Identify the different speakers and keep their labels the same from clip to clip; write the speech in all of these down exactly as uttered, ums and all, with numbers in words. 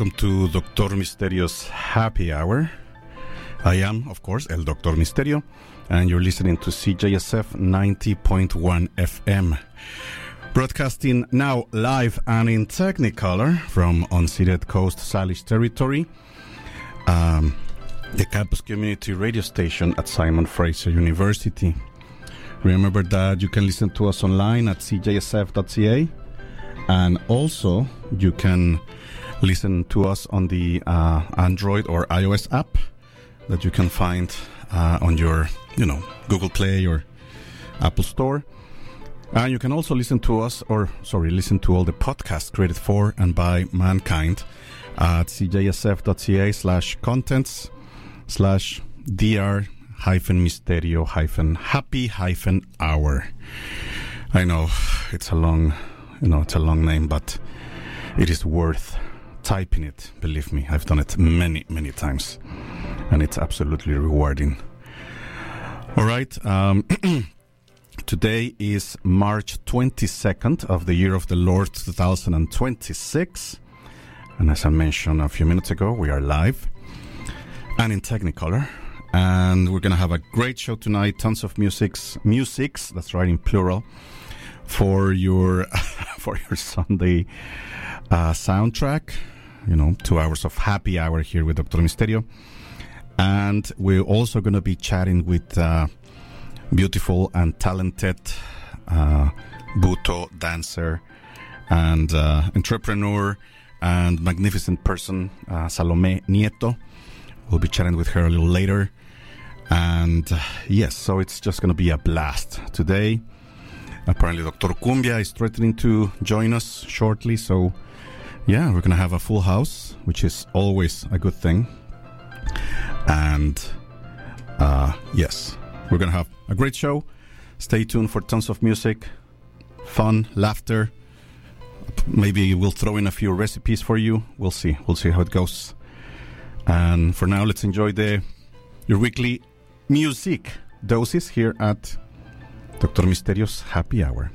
Speaker 1: welcome to Doctor Misterio's Happy Hour. I am, of course, El Doctor Misterio, and you're listening to C J S F ninety point one F M. Broadcasting now live and in Technicolor from unceded Coast Salish territory, um, the campus community radio station at Simon Fraser University. Remember that you can listen to us online at c j s f dot c a, and also you can listen to us on the uh, Android or iOS app that you can find uh, on your, you know, Google Play or Apple Store. And you can also listen to us, or sorry, listen to all the podcasts created for and by mankind at c j s f dot c a slash contents slash dr hyphen misterio hyphen happy hyphen hour. I know it's a long, you know, it's a long name, but it is worth typing it. Believe me, I've done it many, many times, and it's absolutely rewarding. All right. Um, today is March twenty-second of the year of the Lord two thousand twenty-six. And as I mentioned a few minutes ago, we are live and in Technicolor. And we're going to have a great show tonight. Tons of musics, musics, that's right, in plural, for your for your Sunday uh, soundtrack. You know, two hours of happy hour here with Doctor Misterio. And we're also going to be chatting with uh, beautiful and talented uh, Buto dancer and uh, entrepreneur and magnificent person, uh, Salome Nieto. We'll be chatting with her a little later. And uh, yes, so it's just going to be a blast today. Apparently Doctor Cumbia is threatening to join us shortly, so yeah, we're going to have a full house, which is always a good thing. And uh, yes, we're going to have a great show. Stay tuned for tons of music, fun, laughter. Maybe we'll throw in a few recipes for you. We'll see. We'll see how it goes. And for now, let's enjoy the your weekly music doses here at Doctor Misterio's Happy Hour.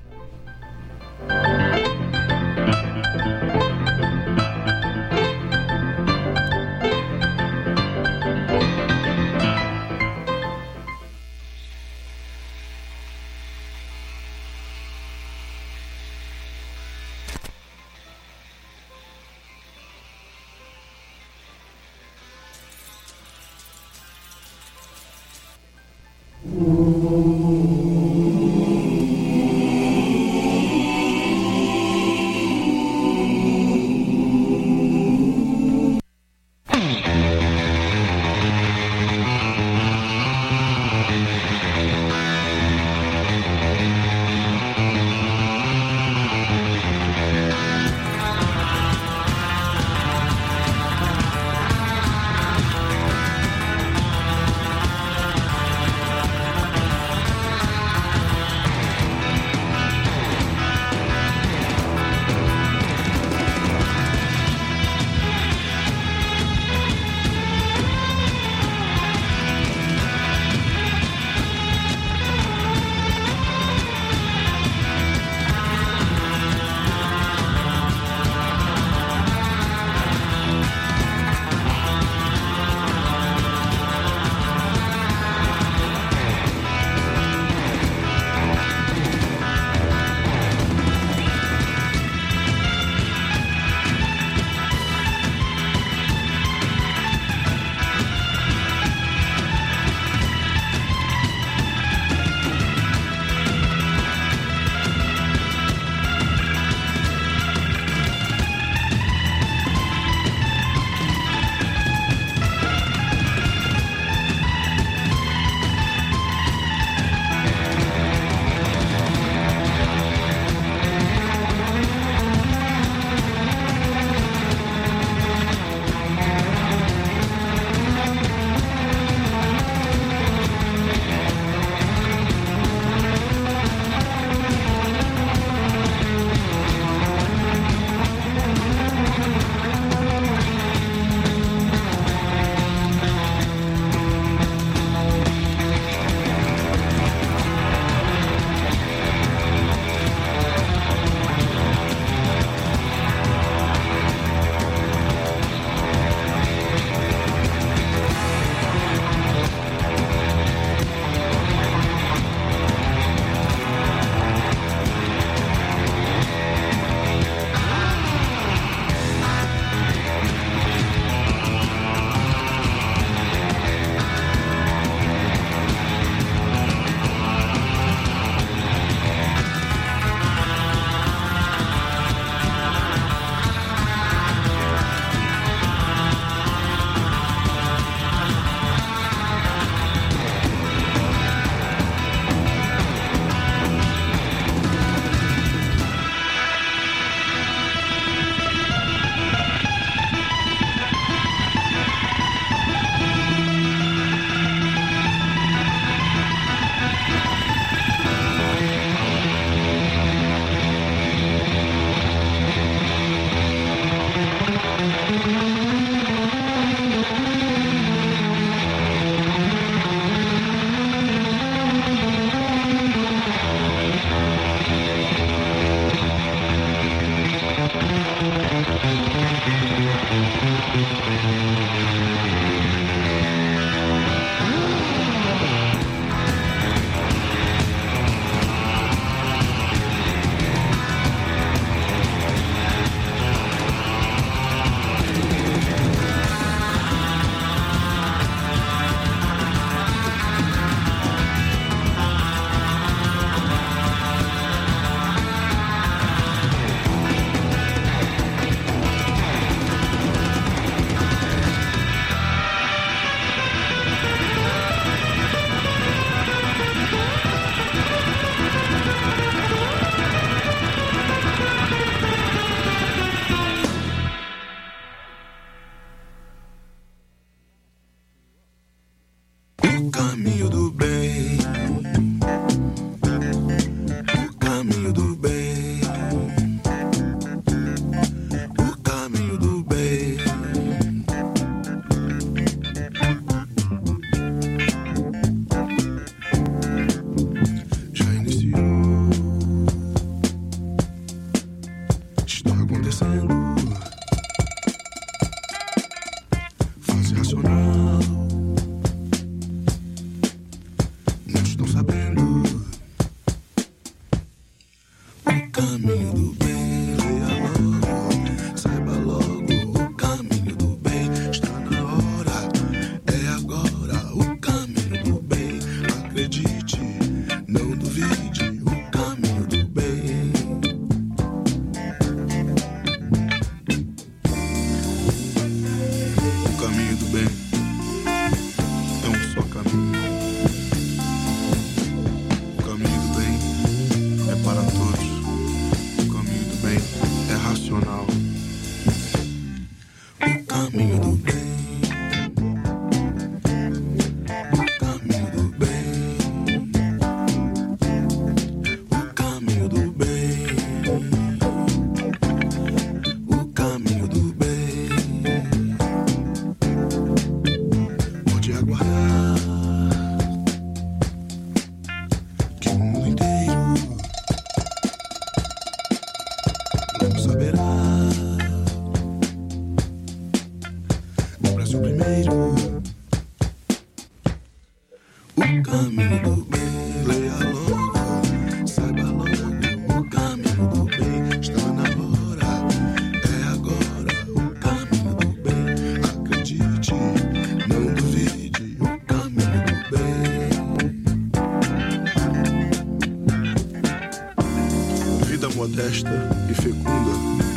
Speaker 2: Modesta e fecunda,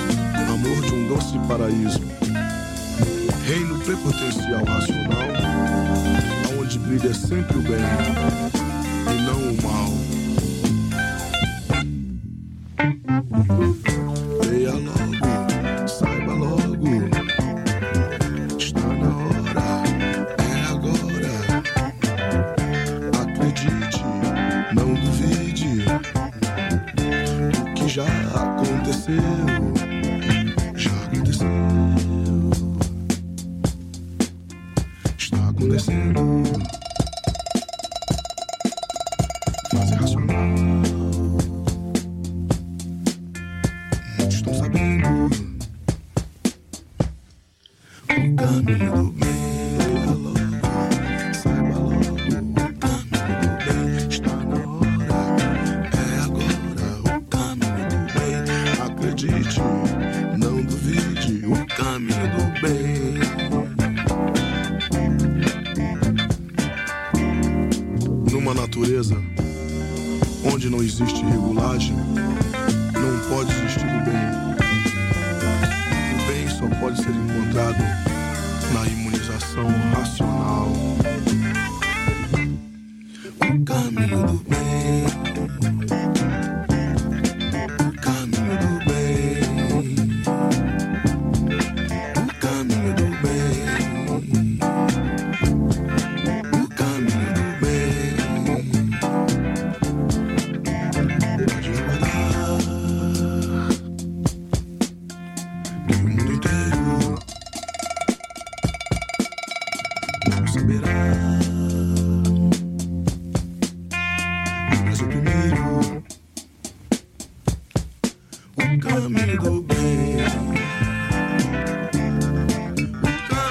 Speaker 2: amor de um doce paraíso, reino prepotencial racional, aonde brilha sempre o bem e não o mal. Leia logo, saiba logo, está na hora, é agora. Acredite, não duvide. Já aconteceu, já aconteceu, está acontecendo. Fase racional, muitos estão sabendo. O caminho do bem, leia logo, saiba logo. O caminho do bem está na hora, é agora. O caminho do bem, acredite, não duvide. O caminho do bem. Numa natureza onde não existe regulagem, não pode existir o bem. O bem só pode ser encontrado na imunização racional. O caminho do bem, o caminho do bem, o caminho do bem, o caminho do bem. Pode aguardar que o mundo inteiro não saberá. Mas o primeiro, o caminho do bem, o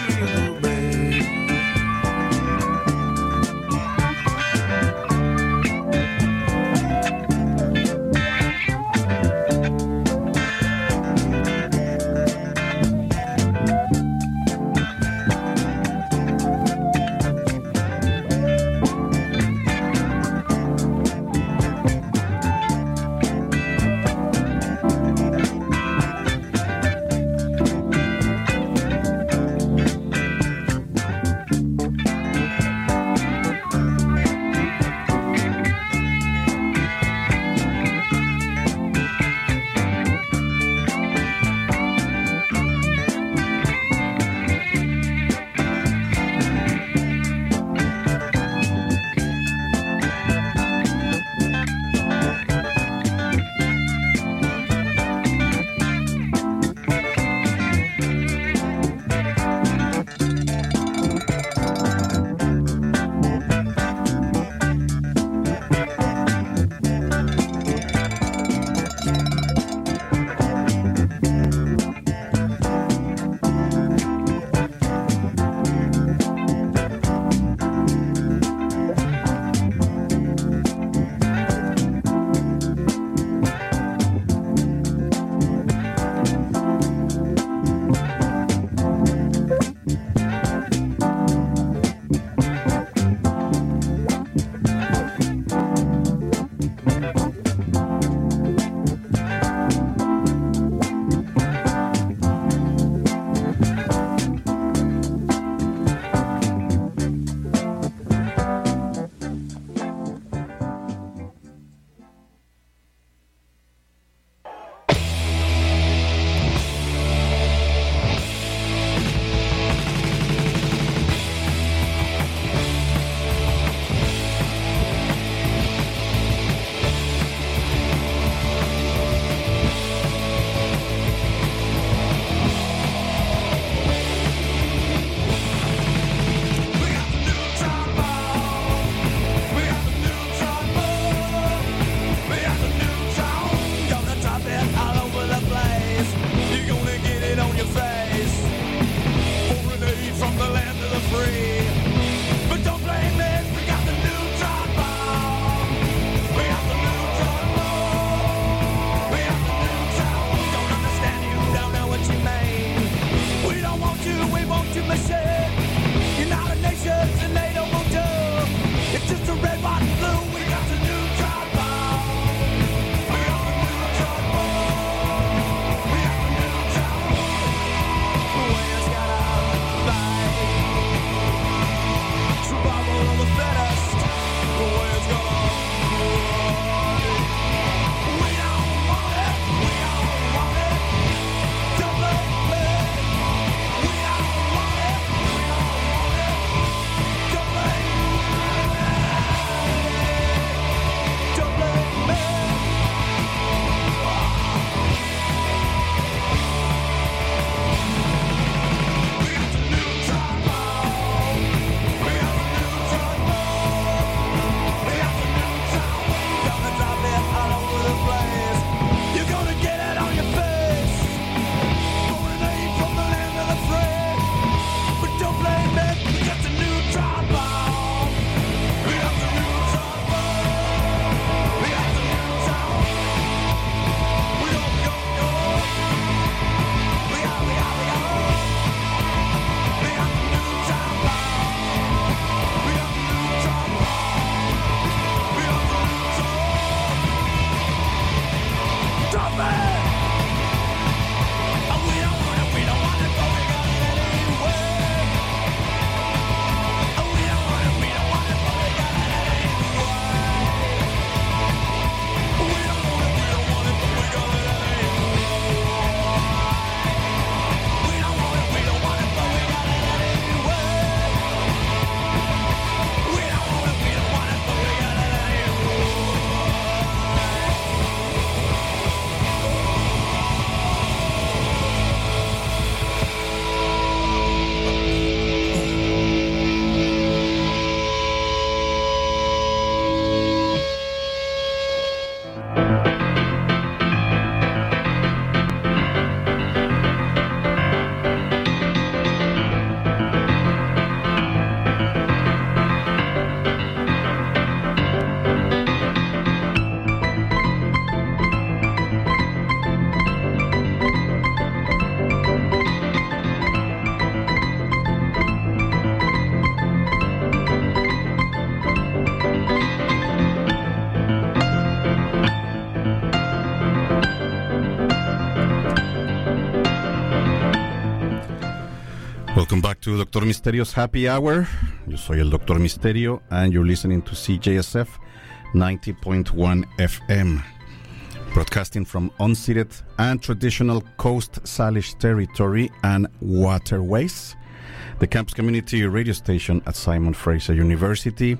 Speaker 1: back to Doctor Misterio's Happy Hour. Yo soy el Doctor Misterio, and you're listening to C J S F ninety point one F M, broadcasting from unceded and traditional Coast Salish territory and waterways, the campus community radio station at Simon Fraser University.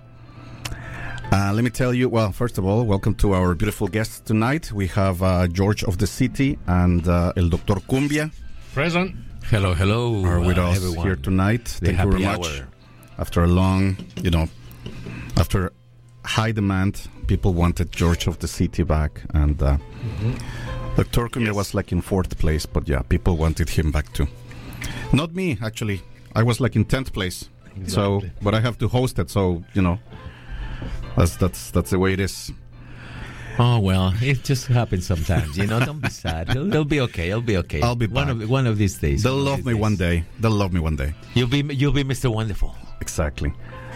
Speaker 1: Uh, let me tell you, well, first of all, welcome to our beautiful guests tonight. We have uh, George of the City and uh, El Doctor Cumbia.
Speaker 3: Present.
Speaker 4: Hello, hello.
Speaker 1: Are with
Speaker 4: uh,
Speaker 1: us
Speaker 4: everyone.
Speaker 1: here tonight.
Speaker 4: The
Speaker 1: Thank you very
Speaker 4: happy
Speaker 1: much.
Speaker 4: hour.
Speaker 1: After a long, you know, after high demand, people wanted George of the City back, and uh, mm-hmm. Doctor Cumbia
Speaker 3: Yes.
Speaker 1: was like in fourth place, but yeah, people wanted him back too. Not me, actually. I was like in tenth place.
Speaker 3: Exactly.
Speaker 1: So, but I have to host it, so you know, that's that's that's the way it is.
Speaker 4: Oh, well, it just happens sometimes, you know. Don't be sad. It'll, it'll be okay. It'll be okay.
Speaker 1: I'll be
Speaker 4: one
Speaker 1: back.
Speaker 4: of one of these days.
Speaker 1: They'll
Speaker 4: one of
Speaker 1: love
Speaker 4: these
Speaker 1: me
Speaker 4: days.
Speaker 1: one day. They'll love me one day.
Speaker 4: You'll be you'll be Mister Wonderful.
Speaker 1: Exactly.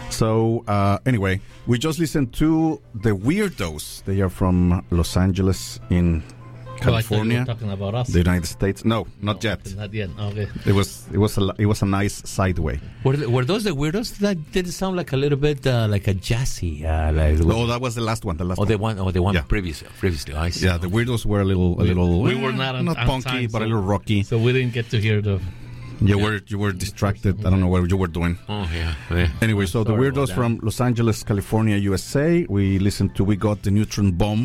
Speaker 1: So, uh, anyway, we just listened to the Weirdos. They are from Los Angeles in
Speaker 3: Oh, I thought you
Speaker 1: California,
Speaker 3: were talking about us.
Speaker 1: the United States. No, not
Speaker 3: No,
Speaker 1: yet.
Speaker 3: Not yet. Okay.
Speaker 1: It was it was a it was a nice sideway.
Speaker 4: Were th- were those the weirdos? That did it sound like a little bit uh, like a jazzy. Uh, like,
Speaker 1: Oh, that was the last one. The last
Speaker 4: or
Speaker 1: one.
Speaker 4: the one, or the one
Speaker 1: Yeah.
Speaker 4: previously. Previously, I see.
Speaker 1: Yeah, the Weirdos were a little a
Speaker 3: We-
Speaker 1: little.
Speaker 3: we
Speaker 1: eh,
Speaker 3: were not on-
Speaker 1: not
Speaker 3: on
Speaker 1: punky,
Speaker 3: time,
Speaker 1: but a
Speaker 3: so-
Speaker 1: little rocky.
Speaker 3: So we didn't get to hear the.
Speaker 1: You were you were distracted. I don't know what you were doing.
Speaker 4: Oh yeah. yeah.
Speaker 1: Anyway, so the
Speaker 4: Sorry about
Speaker 1: Weirdos
Speaker 4: that.
Speaker 1: from Los Angeles, California, U S A. We listened to "We Got the Neutron Bomb,"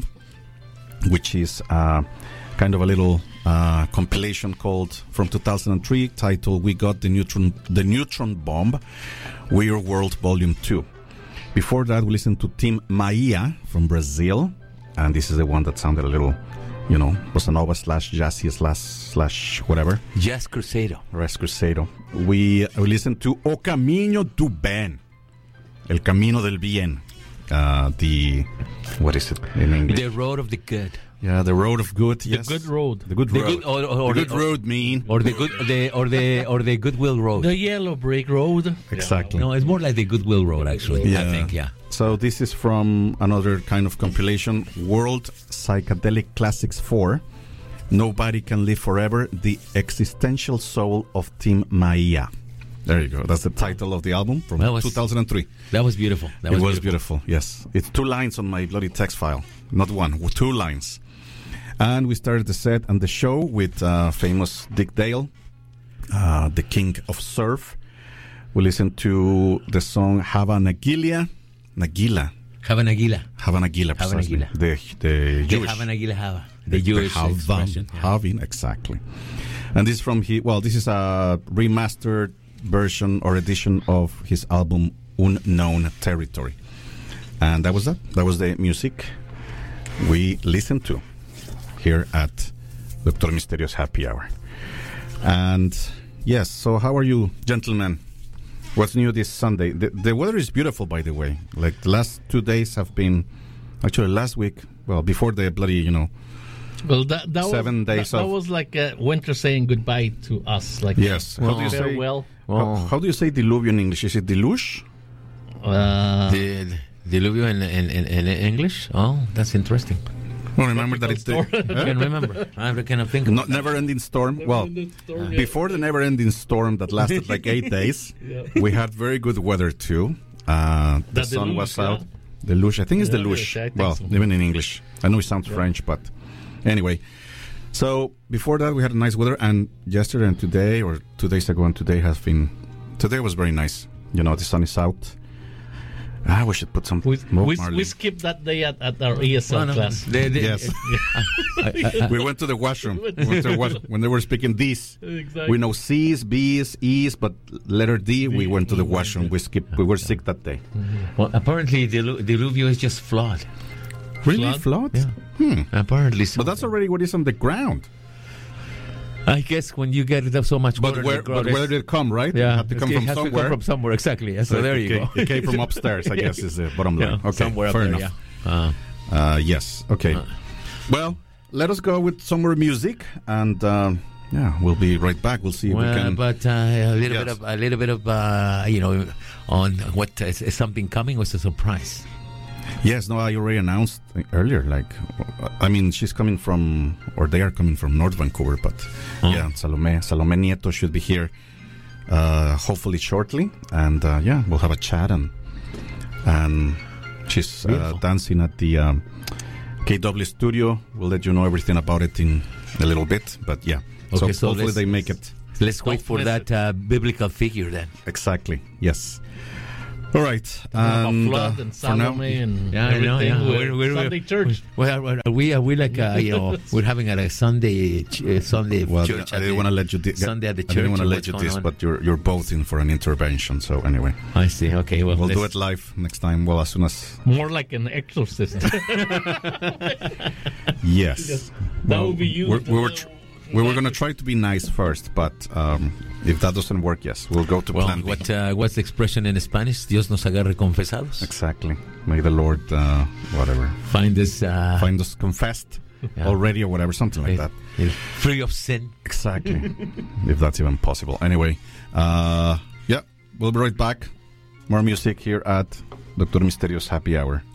Speaker 1: which is uh, kind of a little uh, compilation called from two thousand three, titled "We Got the Neutron the Neutron Bomb, Weird World Volume Two." Before that, we listened to Tim Maia from Brazil, and this is the one that sounded a little, you know, bossa nova slash jazzy slash slash whatever.
Speaker 4: Jazz Crusader.
Speaker 1: Res Crusado. We, we listened to O Caminho do Bem, El Camino del Bien. Uh, the, what is it in English?
Speaker 4: The Road of the Good.
Speaker 1: Yeah, the Road of Good.
Speaker 3: The
Speaker 1: Yes.
Speaker 3: good road.
Speaker 1: The Good
Speaker 4: The
Speaker 1: Road.
Speaker 4: good, or, or, or
Speaker 1: the Good
Speaker 4: the,
Speaker 1: Road, mean.
Speaker 4: or the good, the or the or the Goodwill Road.
Speaker 3: The yellow brick road.
Speaker 1: Exactly.
Speaker 4: No, it's more like the Goodwill Road, actually. I
Speaker 1: Yeah.
Speaker 4: think, yeah.
Speaker 1: So this is from another kind of compilation, World Psychedelic Classics four. Nobody Can Live Forever, The Existential Soul of Tim Maia. There you go. That's the title of the album from
Speaker 4: That was-
Speaker 1: two thousand three.
Speaker 4: That was beautiful. That
Speaker 1: It
Speaker 4: was,
Speaker 1: was beautiful. Yes. It's two lines on my bloody text file. Not one, two lines. And we started the set and the show with uh, famous Dick Dale, uh, the king of surf. We listened to the song Hava Nagila. Nagila.
Speaker 4: Have an aguila.
Speaker 1: Hava Nagila,
Speaker 4: Hava
Speaker 1: precisely.
Speaker 4: Nagila.
Speaker 1: The, the Jewish.
Speaker 4: Have an aguila. Have the Jewish
Speaker 1: Havan,
Speaker 4: expression. yeah.
Speaker 1: Havin, exactly. And this is from he. Well, this is a remastered version or edition of his album Unknown Territory. And that was that. That was the music we listened to here at Doctor Misterio's Happy Hour. And yes, so how are you, gentlemen? What's new this Sunday? The, the weather is beautiful, by the way. Like the last two days have been, actually last week, well, before the bloody, you know,
Speaker 3: Well, that, that
Speaker 1: Seven
Speaker 3: was,
Speaker 1: days
Speaker 3: that, that
Speaker 1: of-
Speaker 3: was like uh, winter saying goodbye to us. Like
Speaker 1: yes.
Speaker 4: Well,
Speaker 1: how do you say?
Speaker 3: farewell.
Speaker 1: How, how do you say diluvium in English? Is it deluge?
Speaker 3: Uh,
Speaker 4: The Diluvio in, in, in, in English? Oh, that's interesting.
Speaker 1: Well, remember that it's the
Speaker 3: Tropical storm.
Speaker 4: I can remember. I can think.
Speaker 1: not never-ending storm. Well, before the never-ending storm that lasted like eight days,
Speaker 3: Yeah.
Speaker 1: we had very good weather too. Uh, the
Speaker 3: The
Speaker 1: sun
Speaker 3: deluge,
Speaker 1: was
Speaker 3: yeah?
Speaker 1: out. Deluge, I think it's
Speaker 3: Yeah,
Speaker 1: deluge.
Speaker 3: yeah, I think
Speaker 1: Well,
Speaker 3: so.
Speaker 1: even in English, I know it sounds French, but anyway. So before that, we had nice weather, and yesterday and today, or two days ago and today, has been. Today was very nice. You know, the sun is out. Ah, we should put some
Speaker 3: we,
Speaker 1: Bob
Speaker 3: we,
Speaker 1: Marley.
Speaker 3: we skipped that day at, at our E S L
Speaker 4: No, no,
Speaker 3: class.
Speaker 4: the- the-
Speaker 1: Yes.
Speaker 4: I- I-
Speaker 1: We went to the washroom. We went to the wash- when they were speaking D's.
Speaker 3: Exactly.
Speaker 1: We know C's, B's, E's, but letter D, we went to the washroom. We skipped. We were sick that day.
Speaker 4: well, apparently, Dilu- Diluvio is just flawed.
Speaker 1: Really?
Speaker 3: Flood?
Speaker 1: Flood?
Speaker 4: Yeah. Apparently, so.
Speaker 1: But that's already what is on the ground.
Speaker 4: I guess when you get it up so much
Speaker 1: But
Speaker 4: water,
Speaker 1: where,
Speaker 4: the ground
Speaker 1: but where
Speaker 4: is-
Speaker 1: did it come, right?
Speaker 4: yeah,
Speaker 1: It had to come
Speaker 4: it
Speaker 1: from
Speaker 4: has to
Speaker 1: somewhere.
Speaker 4: come from somewhere, exactly. Yeah, so there
Speaker 1: it
Speaker 4: you
Speaker 1: came,
Speaker 4: go.
Speaker 1: It came from upstairs, I guess, is the bottom line.
Speaker 4: Yeah,
Speaker 1: Okay,
Speaker 4: somewhere
Speaker 1: fair
Speaker 4: up there,
Speaker 1: enough.
Speaker 4: yeah. Uh,
Speaker 1: Uh, yes, okay.
Speaker 4: Uh.
Speaker 1: Well, let us go with some more music, and um, yeah, we'll be right back. We'll see if
Speaker 4: well,
Speaker 1: we can.
Speaker 4: but uh, a little
Speaker 1: Yes.
Speaker 4: bit of a little bit of uh, you know, on what is, is something coming was a surprise.
Speaker 1: Yes, no, I already announced earlier. Like, I mean, she's coming from, or they are coming from North Vancouver, but
Speaker 4: Oh.
Speaker 1: yeah, Salome, Salome Nieto should be here uh, hopefully shortly. And uh, yeah, we'll have a chat. And, and she's uh,
Speaker 4: Beautiful.
Speaker 1: dancing at the um, K W studio. We'll let you know everything about it in a little bit. But yeah,
Speaker 4: Okay,
Speaker 1: so,
Speaker 4: so
Speaker 1: hopefully
Speaker 4: let's-
Speaker 1: they make it.
Speaker 4: Let's wait
Speaker 3: Don't
Speaker 4: for
Speaker 3: miss
Speaker 4: that uh, biblical figure then.
Speaker 1: Exactly. Yes. All right.
Speaker 3: About
Speaker 1: And,
Speaker 3: flood
Speaker 1: uh,
Speaker 3: and
Speaker 1: for now,
Speaker 3: Salome and
Speaker 4: Yeah, I know,
Speaker 3: everything.
Speaker 4: yeah.
Speaker 3: with
Speaker 4: We're- we're-
Speaker 3: Sunday church.
Speaker 4: Well, are we are we like uh, you know we're having a Sunday ch- uh, Sunday
Speaker 1: well,
Speaker 4: church?
Speaker 1: I
Speaker 4: at
Speaker 1: didn't
Speaker 4: the-
Speaker 1: want to let you. Di-
Speaker 4: Sunday at the
Speaker 1: I didn't
Speaker 4: church,
Speaker 1: want to
Speaker 4: or
Speaker 1: let
Speaker 4: what's
Speaker 1: you
Speaker 4: going
Speaker 1: this,
Speaker 4: on?
Speaker 1: but you're you're both in for an intervention. So anyway,
Speaker 4: I see. Okay, well,
Speaker 1: we'll do
Speaker 4: let's-
Speaker 1: it live next time. Well, as soon as
Speaker 3: More like an exorcist.
Speaker 1: yes,
Speaker 3: That would be you.
Speaker 1: We're, we were tr- we were going to try to be nice first, but um, if that doesn't work, yes, we'll go to
Speaker 4: Well,
Speaker 1: plan B.
Speaker 4: what uh, what's the expression in Spanish? Dios nos agarre confesados.
Speaker 1: Exactly. May the Lord, uh, whatever,
Speaker 4: Find us uh,
Speaker 1: find us confessed
Speaker 4: Yeah.
Speaker 1: already or whatever, something like that.
Speaker 4: uh, free of sin.
Speaker 1: Exactly. If that's even possible. Anyway, uh, yeah, we'll be right back. More music here at Doctor Misterio's Happy Hour.